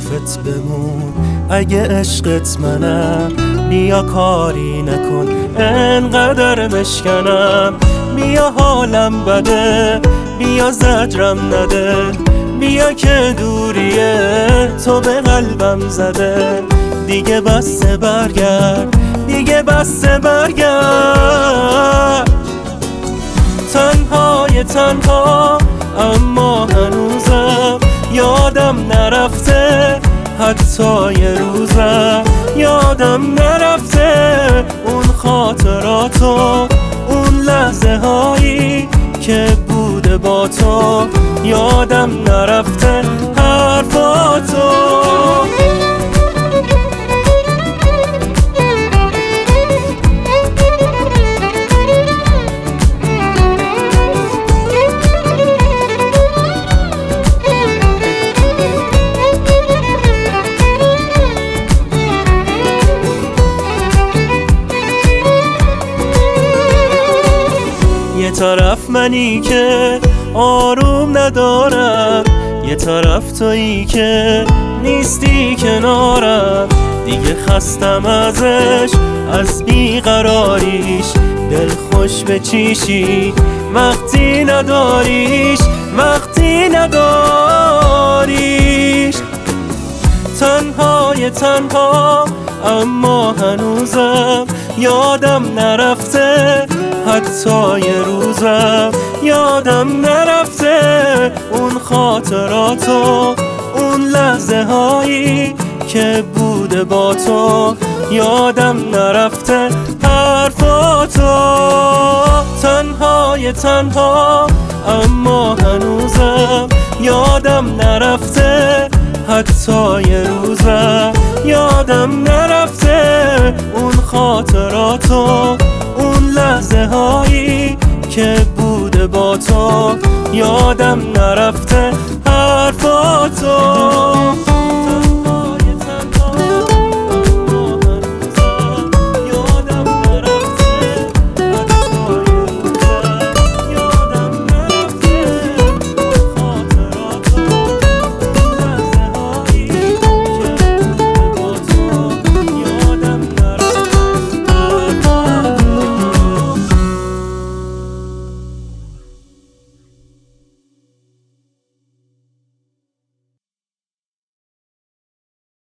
حرفت بمون. اگه عشقت منم بیا کاری نکن انقدر بشکنم. بیا حالم بده بیا زجرم نده، بیا که دوریه تو به قلبم زده. دیگه بسه برگرد دیگه بسه برگرد. تنها اما هنوزم یادم نرفته، حتی یه روزم یادم نرفته. اون خاطراتو اون لحظه هایی که بوده با تو، یادم نرفته حرفاتو. یه طرف منی که آروم ندارم، یه طرف تویی که نیستی کنارم. دیگه خستم ازش از بیقراریش، دل خوش به چیشی وقتی نداریش وقتی نداریش. تنها اما هنوزم یادم نرفته، حتی یه روزم یادم نرفته. اون خاطراتو اون لحظه هایی که بوده با تو، یادم نرفته حرفاتو. تنها اما هنوزم یادم نرفته، حتی یه روزم یادم نرفته. اون خاطراتو اون لحظه هایی که بوده با تو، یادم نرفته حرفاتو.